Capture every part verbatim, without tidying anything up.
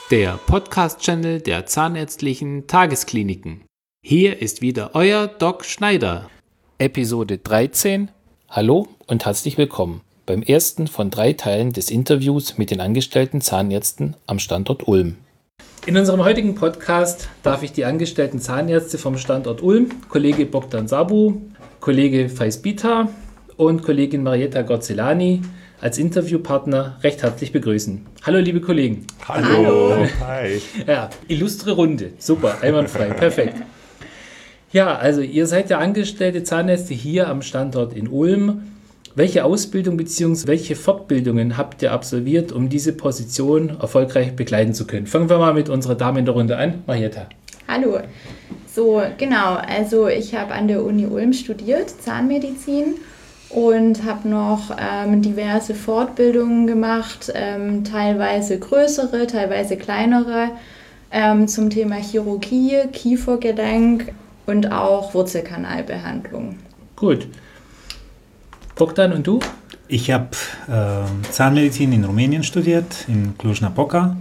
der Podcast-Channel der Zahnärztlichen Tageskliniken. Hier ist wieder euer Doc Schneider. Episode dreizehn. Hallo und herzlich willkommen beim ersten von drei Teilen des Interviews mit den angestellten Zahnärzten am Standort Ulm. In unserem heutigen Podcast darf ich die angestellten Zahnärzte vom Standort Ulm, Kollege Bogdan Sabu, Kollege Faiz Bita und Kollegin Marietta Gorzelani, als Interviewpartner recht herzlich begrüßen. Hallo, liebe Kollegen. Hallo. Hallo. Hi. Ja, illustre Runde. Super, einwandfrei, perfekt. Ja, also ihr seid ja angestellte Zahnärzte hier am Standort in Ulm. Welche Ausbildung bzw. welche Fortbildungen habt ihr absolviert, um diese Position erfolgreich begleiten zu können? Fangen wir mal mit unserer Dame in der Runde an, Marietta. Hallo. So, genau, also ich habe an der Uni Ulm studiert, Zahnmedizin. Und habe noch ähm, diverse Fortbildungen gemacht, ähm, teilweise größere, teilweise kleinere, ähm, zum Thema Chirurgie, Kiefergelenk und auch Wurzelkanalbehandlung. Gut. Bogdan, und du? Ich habe äh, Zahnmedizin in Rumänien studiert, in Cluj-Napoca.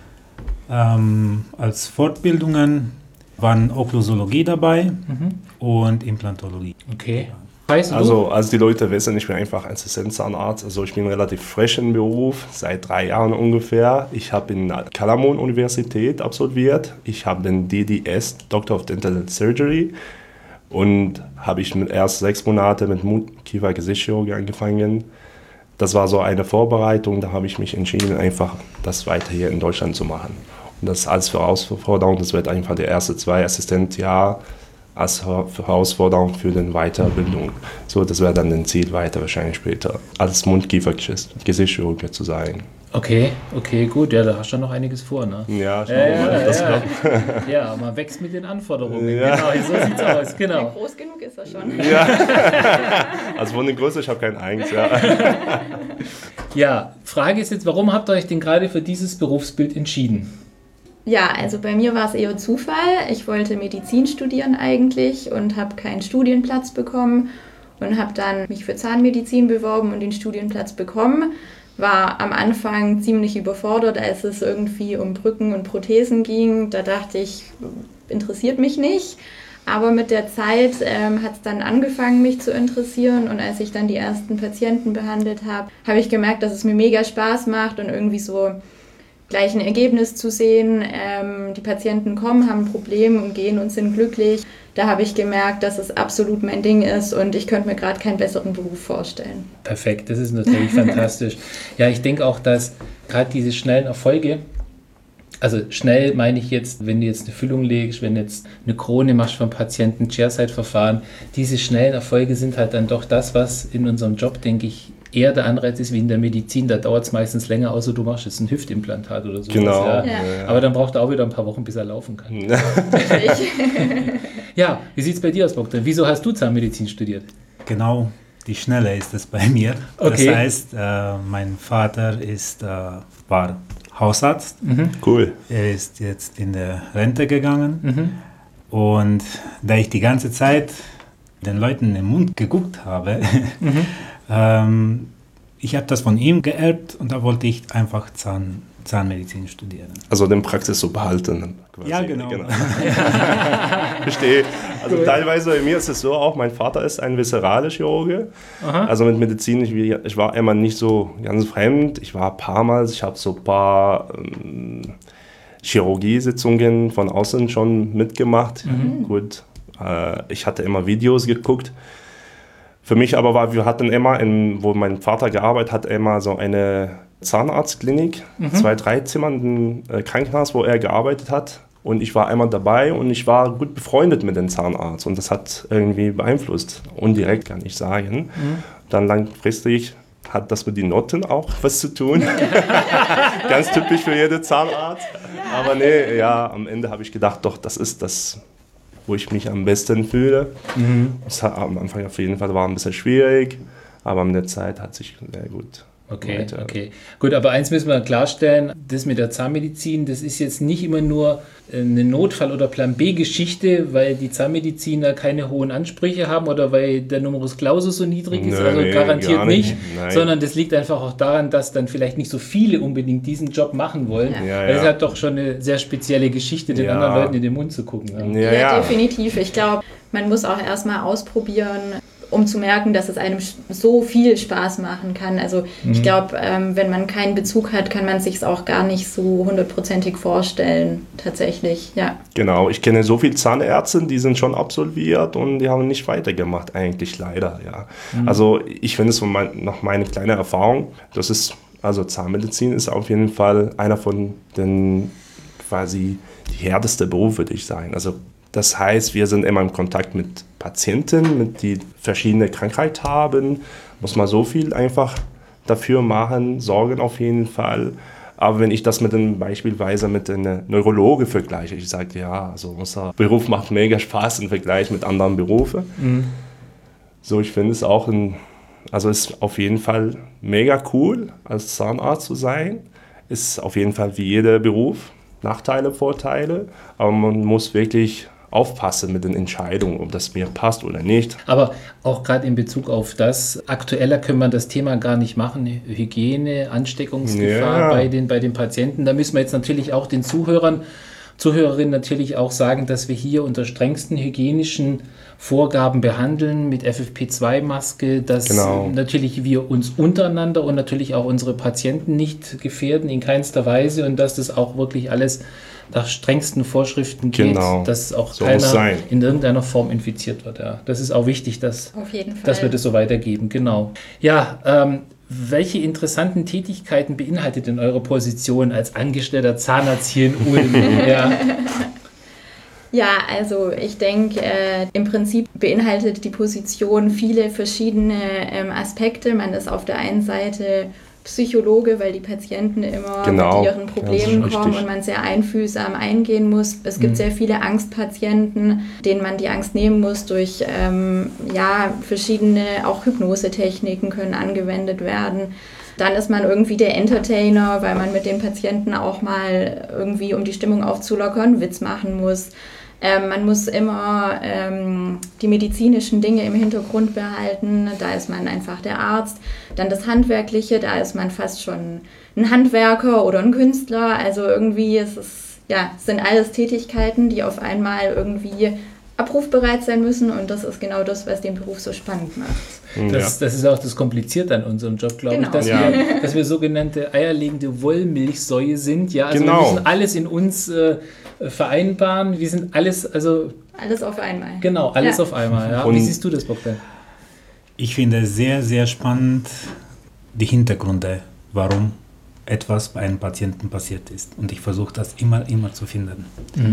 Ähm, als Fortbildungen waren Okklusologie dabei mhm. und Implantologie. Okay. Also, also die Leute wissen, ich bin einfach Assistenzzahnarzt. Also ich bin relativ frisch im Beruf, seit drei Jahren ungefähr. Ich habe in der Kalamon-Universität absolviert. Ich habe den D D S, Doctor of Dental Surgery. Und habe ich mit erst sechs Monate mit Mund-Kiefer-Gesichtschirurgie angefangen. Das war so eine Vorbereitung. Da habe ich mich entschieden, einfach das weiter hier in Deutschland zu machen. Und das als Herausforderung, das wird einfach der erste zwei Assistenzjahr als Herausforderung für die Weiterbildung. So, das wäre dann ein Ziel weiter wahrscheinlich später, als Mund-Kiefer-Gesichtschirurg zu sein. Okay, okay, gut. Ja, da hast du noch einiges vor, ne? Ja, schau ja, mal, ja, das ja. ja, man wächst mit den Anforderungen. Ja. Genau, so sieht's aus. Genau. Ja, groß genug ist er schon. Ja. Also von der Größe, ich habe keine Angst. Ja. Ja, Frage ist jetzt, warum habt ihr euch denn gerade für dieses Berufsbild entschieden? Ja, also bei mir war es eher Zufall. Ich wollte Medizin studieren eigentlich und habe keinen Studienplatz bekommen und habe dann mich für Zahnmedizin beworben und den Studienplatz bekommen. War am Anfang ziemlich überfordert, als es irgendwie um Brücken und Prothesen ging. Da dachte ich, interessiert mich nicht. Aber mit der Zeit ähm, hat es dann angefangen, mich zu interessieren. Und als ich dann die ersten Patienten behandelt habe, habe ich gemerkt, dass es mir mega Spaß macht und irgendwie so gleich ein Ergebnis zu sehen. Ähm, die Patienten kommen, haben ein Problem und gehen und sind glücklich. Da habe ich gemerkt, dass es absolut mein Ding ist und ich könnte mir gerade keinen besseren Beruf vorstellen. Perfekt, das ist natürlich fantastisch. Ja, ich denke auch, dass gerade diese schnellen Erfolge, also schnell meine ich jetzt, wenn du jetzt eine Füllung legst, wenn du jetzt eine Krone machst vom Patienten, Chairside-Verfahren, diese schnellen Erfolge sind halt dann doch das, was in unserem Job, denke ich, eher der Anreiz ist wie in der Medizin. Da dauert es meistens länger, außer du machst jetzt ein Hüftimplantat oder so. Genau. Ja. Ja. Aber dann braucht er auch wieder ein paar Wochen, bis er laufen kann. Ja, wie sieht es bei dir aus, Bogdan? Wieso hast du Zahnmedizin studiert? Genau, die Schnelle ist es bei mir. Okay. Das heißt, äh, mein Vater ist, äh, war Hausarzt. Mhm. Cool. Er ist jetzt in der Rente gegangen. Mhm. Und da ich die ganze Zeit den Leuten in den Mund geguckt habe, mhm. ähm, ich habe das von ihm geerbt und da wollte ich einfach Zahn, Zahnmedizin studieren. Also den Praxis so behalten. Quasi. Ja, genau. genau. Verstehe. Also cool. Teilweise bei mir ist es so auch, mein Vater ist ein visceraler Chirurge. Aha. Also mit Medizin, ich, ich war immer nicht so ganz fremd. Ich war ein paar Mal, ich habe so ein paar ähm, Chirurgiesitzungen von außen schon mitgemacht. Mhm. Gut, äh, ich hatte immer Videos geguckt. Für mich aber war, wir hatten immer, in, wo mein Vater gearbeitet hat, immer so eine Zahnarztklinik, mhm. zwei, drei Zimmer, ein äh, Krankenhaus, wo er gearbeitet hat. Und ich war einmal dabei und ich war gut befreundet mit dem Zahnarzt. Und das hat irgendwie beeinflusst, indirekt kann ich sagen. Mhm. Dann langfristig hat das mit den Noten auch was zu tun. Ganz typisch für jeden Zahnarzt. Aber nee, ja, am Ende habe ich gedacht, doch, das ist das, wo ich mich am besten fühle. Mhm. Das hat, am Anfang auf jeden Fall war ein bisschen schwierig, aber mit der Zeit hat sich sehr gut Okay, weiter. okay. Gut, aber eins müssen wir klarstellen, das mit der Zahnmedizin, das ist jetzt nicht immer nur eine Notfall- oder Plan-B-Geschichte, weil die Zahnmediziner keine hohen Ansprüche haben oder weil der Numerus Clausus so niedrig ist, Nö, also nee, garantiert gar nicht, nicht. Nein. sondern das liegt einfach auch daran, dass dann vielleicht nicht so viele unbedingt diesen Job machen wollen. Ja. Ja, Weil es ja. hat doch schon eine sehr spezielle Geschichte, den Ja. anderen Leuten in den Mund zu gucken. Ja. Ja, Ja, ja. definitiv. Ich glaube, man muss auch erstmal ausprobieren, um zu merken, dass es einem so viel Spaß machen kann. Also Mhm. ich glaube, ähm, wenn man keinen Bezug hat, kann man sich es auch gar nicht so hundertprozentig vorstellen, tatsächlich, ja. Genau, ich kenne so viele Zahnärzte, die sind schon absolviert und die haben nicht weitergemacht, eigentlich leider, ja. Mhm. Also ich finde es von mein, noch meine kleine Erfahrung, das ist, also Zahnmedizin ist auf jeden Fall einer von den quasi die härteste Berufe, würde ich sagen. Also das heißt, wir sind immer im Kontakt mit Patienten, mit die verschiedene Krankheiten haben, muss man so viel einfach dafür machen, sorgen auf jeden Fall. Aber wenn ich das mit einem beispielsweise mit einem Neurologe vergleiche, ich sage, ja, also unser Beruf macht mega Spaß im Vergleich mit anderen Berufen. Mhm. So, ich finde es auch ein, also ist auf jeden Fall mega cool, als Zahnarzt zu sein. Ist auf jeden Fall wie jeder Beruf, Nachteile, Vorteile, aber man muss wirklich aufpassen mit den Entscheidungen, ob das mir passt oder nicht. Aber auch gerade in Bezug auf das, aktueller können wir das Thema gar nicht machen, Hygiene, Ansteckungsgefahr Ja. bei den, bei den Patienten. Da müssen wir jetzt natürlich auch den Zuhörern, Zuhörerinnen natürlich auch sagen, dass wir hier unter strengsten hygienischen Vorgaben behandeln mit F F P zwei Maske, dass Genau. natürlich wir uns untereinander und natürlich auch unsere Patienten nicht gefährden in keinster Weise und dass das auch wirklich alles nach strengsten Vorschriften geht, Genau. dass auch So muss keiner sein. in irgendeiner Form infiziert wird. Ja. Das ist auch wichtig, dass, Auf jeden Fall. dass wir das so weitergeben. Genau. Ja, ähm, welche interessanten Tätigkeiten beinhaltet denn eure Position als angestellter Zahnarzt hier in Ulm? ja. Ja, also ich denke, äh, im Prinzip beinhaltet die Position viele verschiedene ähm, Aspekte. Man ist auf der einen Seite Psychologe, weil die Patienten immer Genau, mit ihren Problemen das ist kommen richtig. und man sehr einfühlsam eingehen muss. Es gibt Mhm. sehr viele Angstpatienten, denen man die Angst nehmen muss durch ähm, ja, verschiedene, auch Hypnosetechniken können angewendet werden. Dann ist man irgendwie der Entertainer, weil man mit den Patienten auch mal irgendwie, um die Stimmung aufzulockern, einen Witz machen muss. Ähm, man muss immer ähm, die medizinischen Dinge im Hintergrund behalten, da ist man einfach der Arzt. Dann das Handwerkliche, da ist man fast schon ein Handwerker oder ein Künstler. Also irgendwie ist es, ja, sind alles Tätigkeiten, die auf einmal irgendwie abrufbereit sein müssen und das ist genau das, was den Beruf so spannend macht. Das, das ist auch das Komplizierte an unserem Job, glaube Genau. ich, dass, Ja. wir, dass wir sogenannte eierlegende Wollmilchsäue sind. Ja, also Genau. wir müssen alles in uns äh, vereinbaren. Wir sind alles, also Alles auf einmal. genau, alles Ja. auf einmal. Ja. Und- Wie siehst du das, Bogdan? Ich finde es sehr, sehr spannend, die Hintergründe, warum etwas bei einem Patienten passiert ist. Und ich versuche das immer, immer zu finden.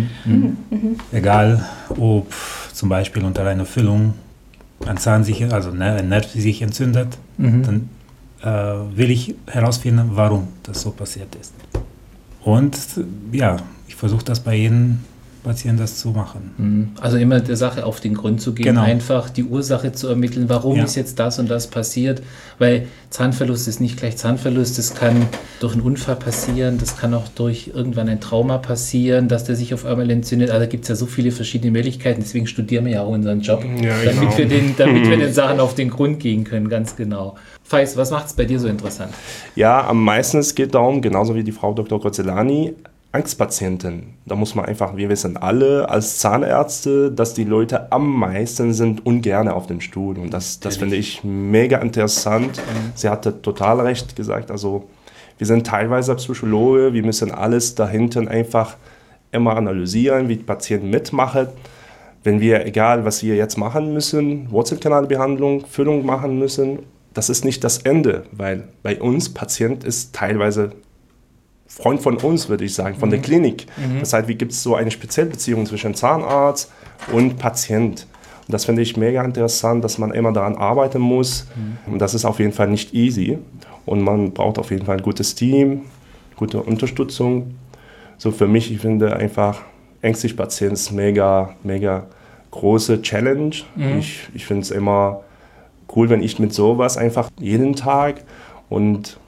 Egal, ob zum Beispiel unter einer Füllung ein Zahn sich, also ne, ein Nerv sich entzündet, Mhm. dann äh, will ich herausfinden, warum das so passiert ist. Und ja, ich versuche das bei jedem Patienten das zu machen. Also immer der Sache auf den Grund zu gehen, Genau. einfach die Ursache zu ermitteln, warum Ja. ist jetzt das und das passiert, weil Zahnverlust ist nicht gleich Zahnverlust, das kann durch einen Unfall passieren, das kann auch durch irgendwann ein Trauma passieren, dass der sich auf einmal entzündet, also da gibt es ja so viele verschiedene Möglichkeiten, deswegen studieren wir ja auch unseren Job, Ja, damit, genau. wir den, damit wir den Sachen auf den Grund gehen können, ganz genau. Feis, was macht es bei dir so interessant? Ja, am meisten es geht darum, genauso wie die Frau Doktor Gozzelani, Angstpatienten. Da muss man einfach, wir wissen alle als Zahnärzte, dass die Leute am meisten sind ungerne auf dem Stuhl. Und das, das finde ich mega interessant. Sie hatte total recht gesagt. Also wir sind teilweise Psychologe, wir müssen alles dahinter einfach immer analysieren, wie die Patienten mitmachen. Wenn wir, egal was wir jetzt machen müssen, Wurzelkanalbehandlung, Füllung machen müssen, das ist nicht das Ende, weil bei uns Patient ist teilweise Freund von uns, würde ich sagen, von der Klinik. Das heißt, wie gibt es so eine spezielle Beziehung zwischen Zahnarzt und Patient? Und das finde ich mega interessant, dass man immer daran arbeiten muss. Und das ist auf jeden Fall nicht easy. Und man braucht auf jeden Fall ein gutes Team, gute Unterstützung. So für mich, ich finde einfach, ängstlich Patient ist mega, mega große Challenge. Ich, ich finde es immer cool, wenn ich mit sowas einfach jeden Tag und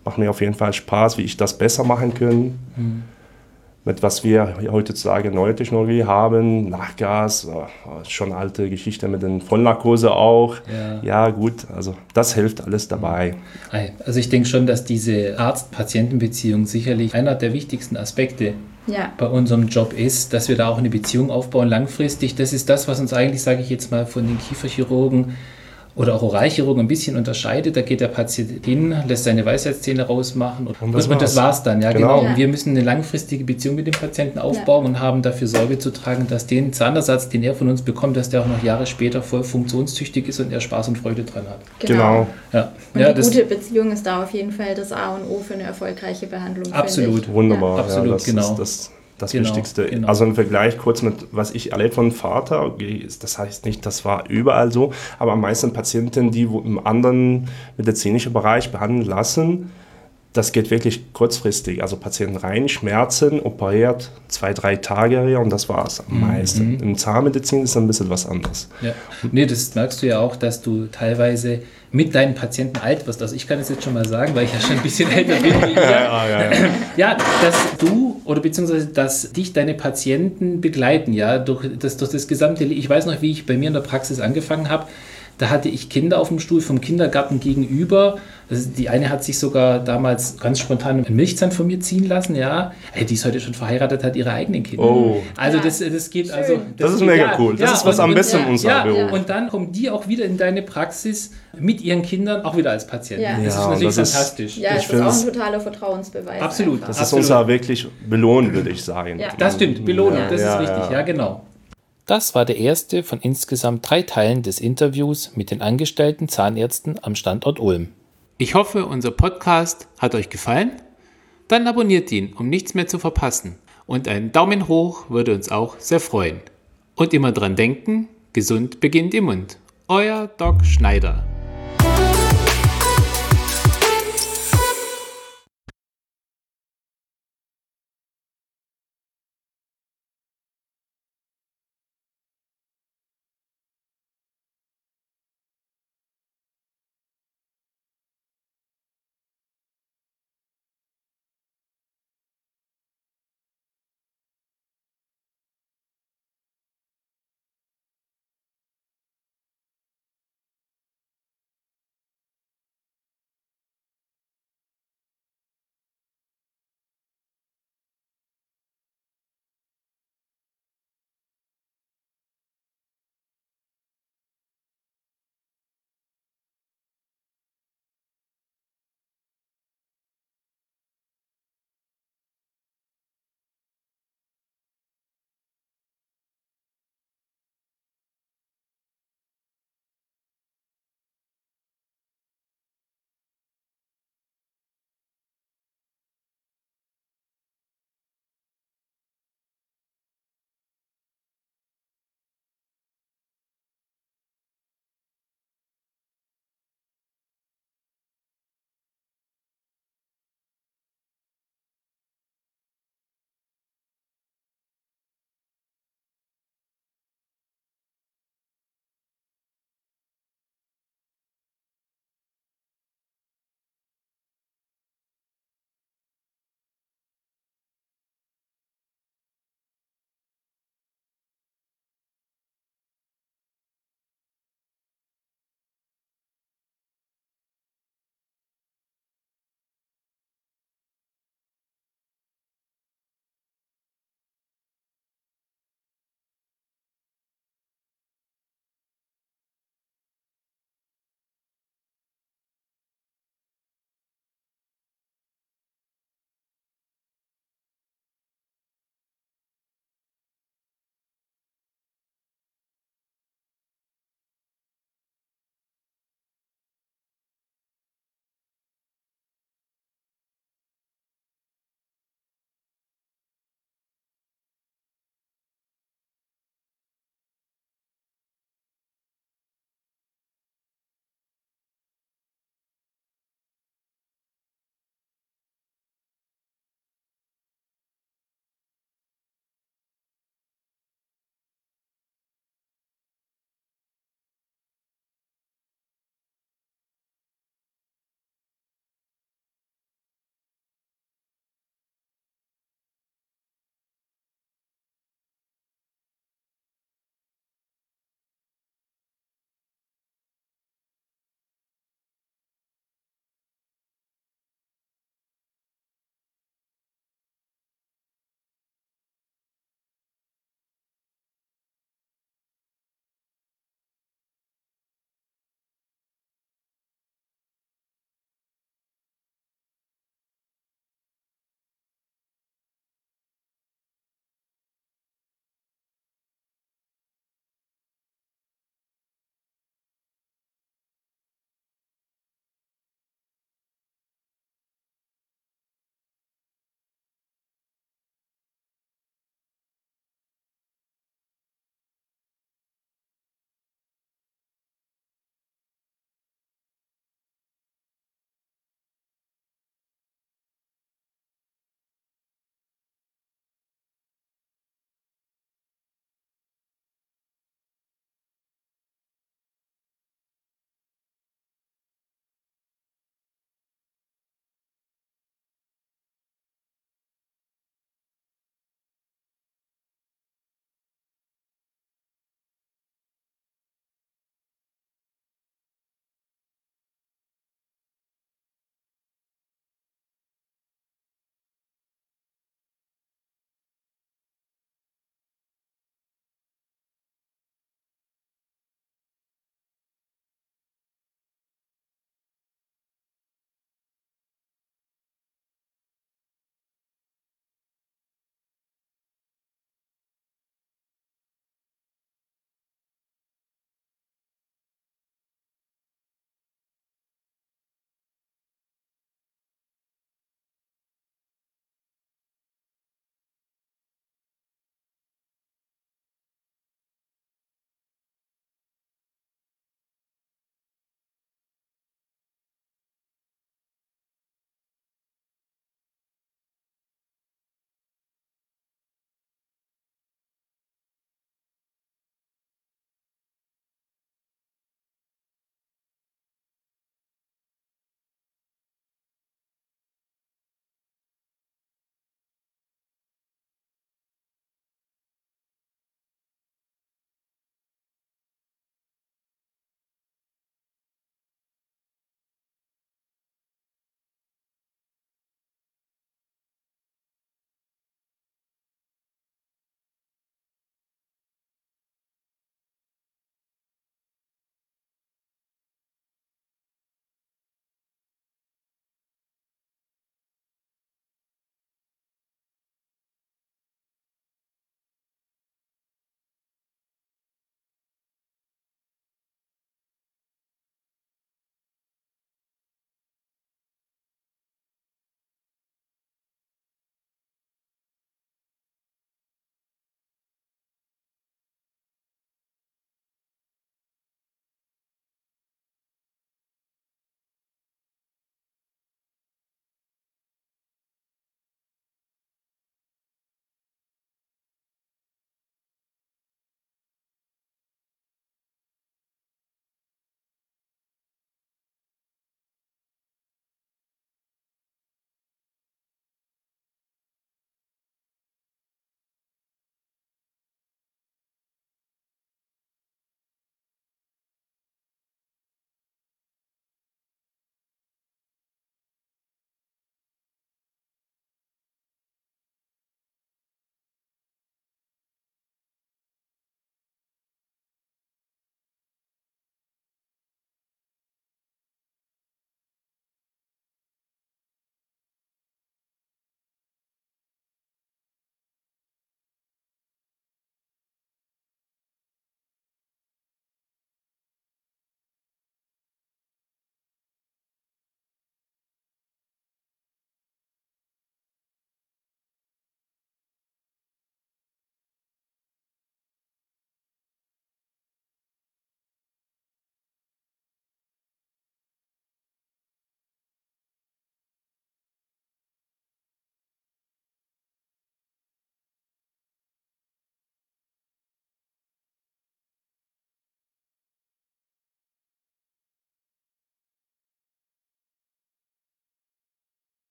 macht mir auf jeden Fall Spaß, wie ich das besser machen kann. Mhm. Mit was wir heutzutage neue Technologie haben, Nachgas, schon alte Geschichte mit den Vollnarkose auch. Ja. ja, gut, also das hilft alles dabei. Also ich denke schon, dass diese Arzt-Patienten-Beziehung sicherlich einer der wichtigsten Aspekte ja. bei unserem Job ist, dass wir da auch eine Beziehung aufbauen langfristig. Das ist das, was uns eigentlich, sage ich jetzt mal, von den Kieferchirurgen oder auch Oralchirurgen ein bisschen unterscheidet. Da geht der Patient hin, lässt seine Weisheitszähne rausmachen und, und das, und, war's. und das war's dann. Ja, genau. genau. Und wir müssen eine langfristige Beziehung mit dem Patienten aufbauen ja. und haben dafür Sorge zu tragen, dass den Zahnersatz, den er von uns bekommt, dass der auch noch Jahre später voll funktionstüchtig ist und er Spaß und Freude dran hat. Genau. Ja. Und ja, die gute Beziehung ist da auf jeden Fall das A und O für eine erfolgreiche Behandlung. Absolut. Wunderbar. Ja. Absolut, ja, das genau. Ist das Das genau, Wichtigste. Genau. Also im Vergleich kurz mit, was ich erlebt von Vater, das heißt nicht, das war überall so, aber am meisten Patienten, die im anderen medizinischen Bereich behandeln lassen, das geht wirklich kurzfristig. Also Patienten rein, Schmerzen, operiert, zwei, drei Tage und das war es am meisten. Mhm. Im Zahnmedizin ist ein bisschen was anderes. Ja. Nee, das merkst du ja auch, dass du teilweise mit deinen Patienten alt wirst. Also ich kann es jetzt schon mal sagen, weil ich ja schon ein bisschen älter bin wie ihr. ja, ja, ja. ja, dass du oder beziehungsweise dass dich deine Patienten begleiten, ja, durch das, durch das gesamte Leben. Ich weiß noch, wie ich bei mir in der Praxis angefangen habe. Da hatte ich Kinder auf dem Stuhl vom Kindergarten gegenüber. Also die eine hat sich sogar damals ganz spontan einen Milchzahn von mir ziehen lassen, ja. Die ist heute schon verheiratet, hat ihre eigenen Kinder. Oh. Also das, das geht Schön. also. Das, das ist geht, mega ja, cool. Das ja, ist was und, am besten und, in unserem ja, Beruf. Und dann kommen die auch wieder in deine Praxis mit ihren Kindern, auch wieder als Patienten. Ja. Das ja, ist natürlich das fantastisch. Ja, ich das ist auch ein totaler Vertrauensbeweis. Absolut. Einfach. Das absolut. ist uns wirklich belohnt, würde ich sagen. Ja. Das stimmt, belohnt, Ja. das Ja, ist richtig, ja. ja genau. Das war der erste von insgesamt drei Teilen des Interviews mit den angestellten Zahnärzten am Standort Ulm. Ich hoffe, unser Podcast hat euch gefallen. Dann abonniert ihn, um nichts mehr zu verpassen. Und ein Daumen hoch würde uns auch sehr freuen. Und immer dran denken, gesund beginnt im Mund. Euer Doc Schneider.